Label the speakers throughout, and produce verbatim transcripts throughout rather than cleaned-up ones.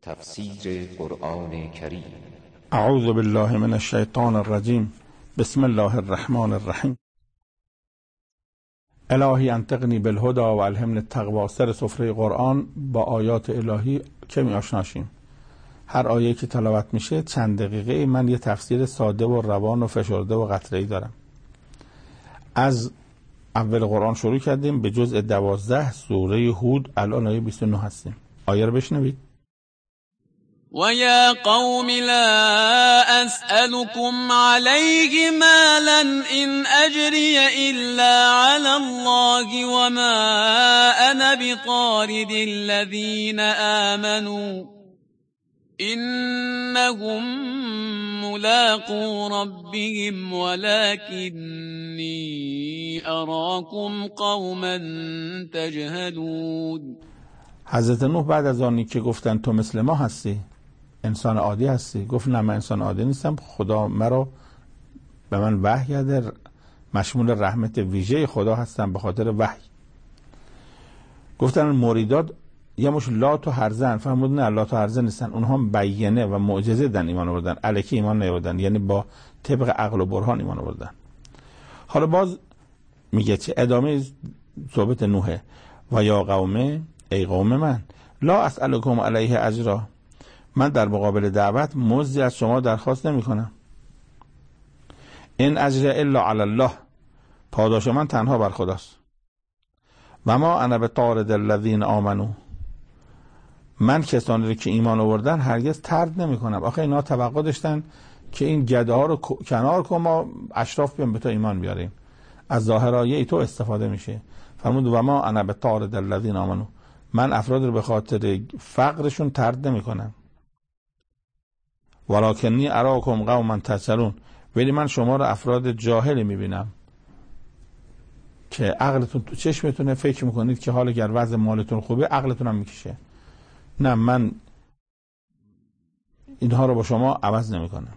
Speaker 1: تفسیر قرآن کریم.
Speaker 2: اعوذ بالله من الشیطان الرجیم. بسم الله الرحمن الرحیم. الهی انطقنی بالهدی و الهمنی التقوی. سر سفره قرآن با آیات الهی کمی آشنا شیم. هر آیه که تلاوت میشه چند دقیقه من یه تفسیر ساده و روان و فشرده و قطره‌ای دارم. از اول قرآن شروع کردیم به جزء دوازده سوره هود. الان آیه بیست و نه هستیم. آیه رو بشنوید.
Speaker 3: وَيَا قَوْمِ لَا أَسْأَلُكُمْ عَلَيْهِ مَالًا إِنْ أَجْرِيَ إِلَّا عَلَى اللَّهِ وَمَا أَنَا بِطَارِدِ الَّذِينَ آمَنُوا إِنَّهُمْ مُلَاقُو رَبِّهِمْ وَلَكِنِّي أَرَاكُمْ قَوْمًا تَجْهَلُونَ. حضرت نوح بعد از آنی که گفتن تو مثل ما هستی، انسان عادی هستی، گفت نه من انسان عادی نیستم، خدا مرا به من وحی کرده، مشمول رحمت ویژه خدا هستم به خاطر وحی. گفتن مریدات یه مش لات و هرزن، فرمودن نه لات و هرزن نیستن، اونها بیانه و معجزه دن ایمان آوردن، الکی ایمان نیاوردن، یعنی با طبق عقل و برهان ایمان آوردن. حالا باز میگه چه ادامه صحبت نوحه. و یا قومه، ای قوم من، لا اسألکم علیه اجرا، من در مقابل دعوت مزدی از شما درخواست نمی کنم. این اجر الا علی الله، پاداش من تنها بر خداست. و ما انا بطارد الذین آمنو، من کسانی رو که ایمان آوردن هرگز طرد نمی کنم. آخه اینا توقع داشتن که این گده ها رو کنار کن، ما اشراف بیام به تو ایمان بیاریم. از ظاهر آیه تو استفاده میشه. فرمود و ما انا بطارد الذین آمنو، من افراد رو به خاطر فقرشون طرد نمی کنم. ولکنی اراکم قوما تجهلون، ولی من شما رو افراد جاهلی میبینم که عقلتون تو چشمتونه، فکر میکنید که حال اگر وضع مالتون خوبه عقلتون هم میکشه. نه، من اینها رو با شما عوض نمی کنم.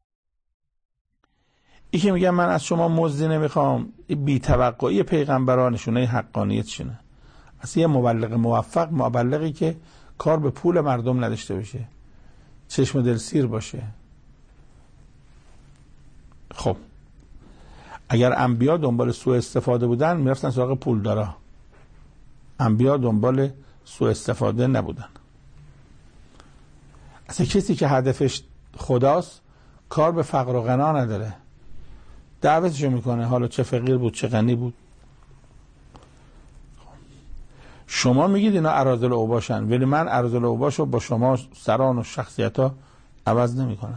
Speaker 3: ای که میگم من از شما مزدی نمیخوام، بی توقعی پیغمبران نشونه حقانیت شونه. اصلا یه مبلغ موفق مبلغی که کار به پول مردم نداشته باشه، چشم دل سیر باشه. خب اگر انبیا دنبال سوء استفاده بودن میرفتن سراغ پولدارا، انبیا دنبال سوء استفاده نبودن. اصلا کسی که هدفش خداست کار به فقر و غنا نداره، دعوتشو میکنه، حالا چه فقیر بود چه غنی بود. شما میگید اینا اراذل اوباشن، ولی من اراذل اوباشو با شما سران و شخصیت ها عوض نمی کنم.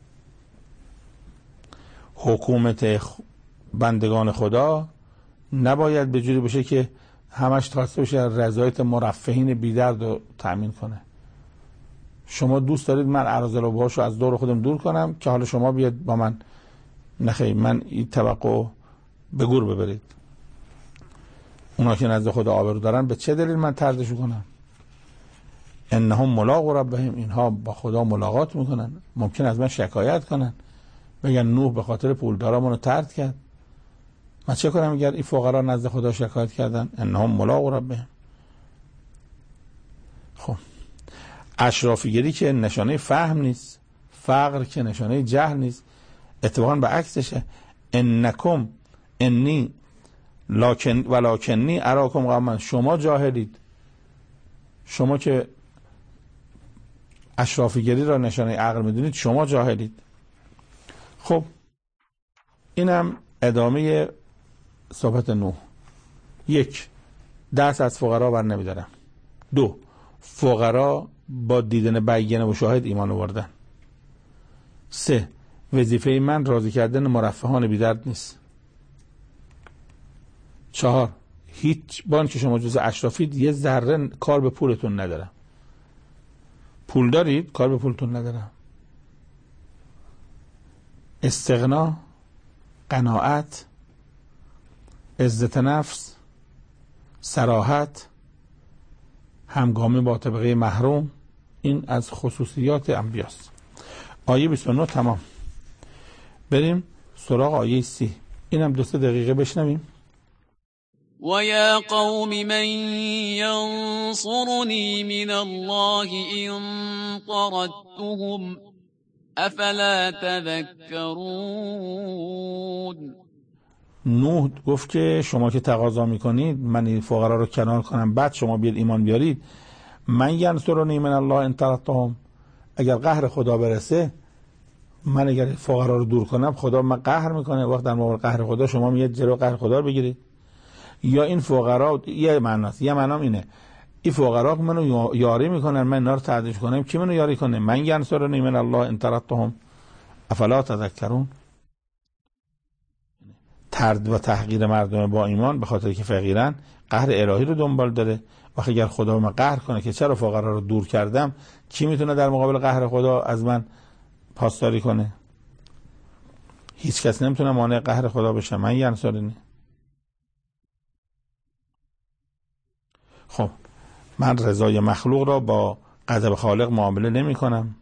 Speaker 3: حکومت بندگان خدا نباید به جوری باشه که همش تاسته بشه رضایت مرفهین بیدرد رو تأمین کنه. شما دوست دارید من اراذل اوباشو از دور خودم دور کنم که حالا شما بیاد با من، نخیر، من این توقع به گور ببرید. اونا که نزد خدا آبرو دارن به چه دلیل من طردشون کنم؟ انهم ملاقو ربهم، اینها با خدا ملاقات میکنن. ممکن از من شکایت کنن، بگن نوح به خاطر پولدارا منو طرد کرد. من چه کنم اگر این فقرا نزد خدا شکایت کردن؟ انهم ملاقو ربهم. خب اشرافیگری که نشانه فهم نیست، فقر که نشانه جهل نیست، اتفاقا به عکسشه. انکم انی لکن ولکنی اراکم قوما، شما جاهلید، شما که اشرافیگری را نشانه عقل میدونید شما جاهلید. خب اینم ادامه صحبت نوح. یک، دست از فقرا بر نمیدارم. دو، فقرا با دیدن بیانه و شاهد ایمان آوردن. سه، وظیفه من راضی کردن مرفهان بی‌درد نیست. چهار، هیچ بان که شما جز اشرافید یه ذره کار به پولتون ندارم. پول دارید کار به پولتون ندارم. استغنا، قناعت، عزت نفس، صراحت، همگامی با طبقه محروم، این از خصوصیات انبیاست. آیه بیست و نه تمام. بریم سراغ آیه سی. اینم دو سه دقیقه بشنویم.
Speaker 4: و یا قوم من ینصرنی من الله ان طردتهم افلا تذکرون.
Speaker 3: نوح گفت که شما که تقاضا میکنید من این فقرا رو کنار کنم بعد شما بیاد ایمان بیارید، من ینصرنی من الله ان طردتهم، اگر قهر خدا برسه من اگر فقرا رو دور کنم خدا من قهر میکنه، وقت در مقابل قهر خدا شما میاد جلو قهر خدا رو بگیرید. یا این فقرا یه معناست، یه معنام اینه این فقرا منو یاری میکنن من اینا رو تعدیش کنم، کی منو یاری کنه؟ من ینصرنی من الله ان طردتهم افلا تذکرون. طرد و تحقیر مردم با ایمان به خاطر که فقیرن قهر الهی رو دنبال داره. وقتی اگر خدا من قهر کنه که چرا فقرا رو دور کردم، کی میتونه در مقابل قهر خدا از من پاسداری کنه؟ هیچ کس نمیتونه مانع قهر خدا بشه. من ینصرنی. خب من رضای مخلوق را با غضب خالق معامله نمی کنم.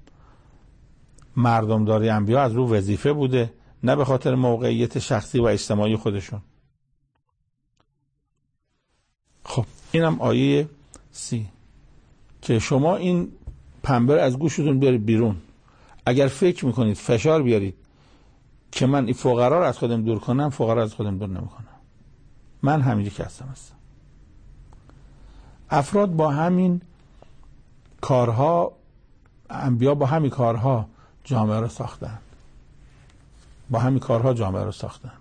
Speaker 3: مردم داری انبیا از رو وظیفه بوده، نه به خاطر موقعیت شخصی و اجتماعی خودشون. خب اینم آیه سی که شما این پنبه از گوشتون بیارید بیرون. اگر فکر میکنید فشار بیارید که من این فقرا رو از خودم دور کنم، فقرا از خودم دور نمیکنم. من همینجوری که هستم هستم. افراد با همین کارها، انبیا با همین کارها جامعه رو ساختن، با همین کارها جامعه رو ساختن.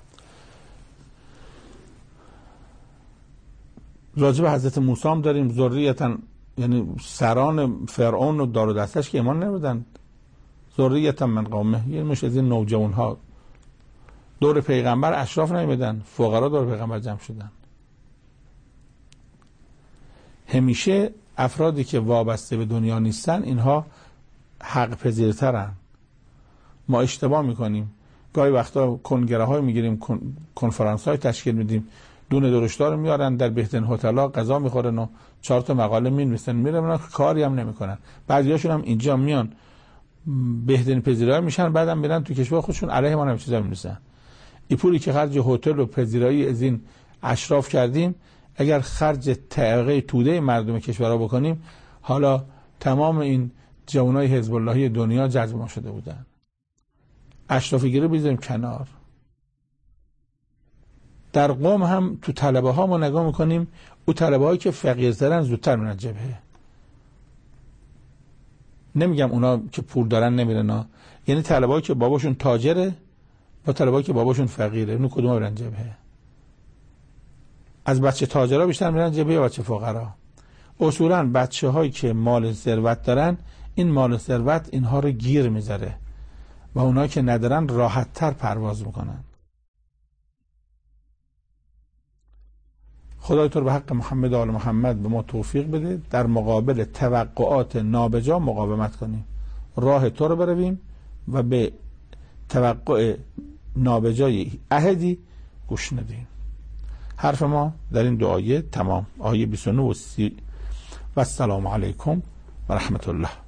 Speaker 3: راجب حضرت موسی هم داریم ذریتاً، یعنی سران فرعون و دار و دستش که ایمان نمیدن، ذریتاً من قومه، یعنی مش از این نوجوان ها دور پیغمبر اشراف نمیدن، فقرا دور پیغمبر جمع شدن. همیشه افرادی که وابسته به دنیا نیستن اینها حق پذیرترن. ما اشتباه میکنیم، گاهی وقتا کنگره های میگیریم، کنفرانس های تشکیل میدیم، دونه درشتار میارن در بهترین هتل‌ها غذا میخورن و چهار تا مقاله مینویسن میرن، کاری هم نمیکنن. بعضیاشون هم اینجا میان بهترین پذیرایی میشن، بعدم میرن تو کشور خودشون علیه ما هم چیزا مینویسن. این پولی که خرج هتل و پذیرایی از این اشراف کردیم، اگر خرج تعقیه توده مردم کشورها بکنیم، حالا تمام این جوانای حزب اللهی دنیا جذب ما شده بودن. اشرافی گیری بذاریم کنار. در قوم هم تو طلبه ها ما نگاه میکنیم، او طلبه هایی که فقیرترن زودتر میرن جبهه. نمیگم اونا که پول دارن نمیرن ها، یعنی طلبه هایی که باباشون تاجره با طلبه هایی که باباشون فقیره، اونو کدوم میرن جبهه؟ از بچه تاجرها بیشتر میرن جبهه یا بچه فقرا؟ اصولا بچه هایی که مال ثروت دارن، این مال ثروت اینها رو گیر میذاره و اونایی که ندارن راحت تر پرواز میکنن. خدای تو به حق محمد و آل محمد به ما توفیق بده در مقابل توقعات نابجا مقاومت کنیم، راه تو رو برویم و به توقع نابجای احدی گوش ندیم. حرف ما در این دو آیه تمام. آیه بیست و نه و سی و السلام علیکم و رحمت الله.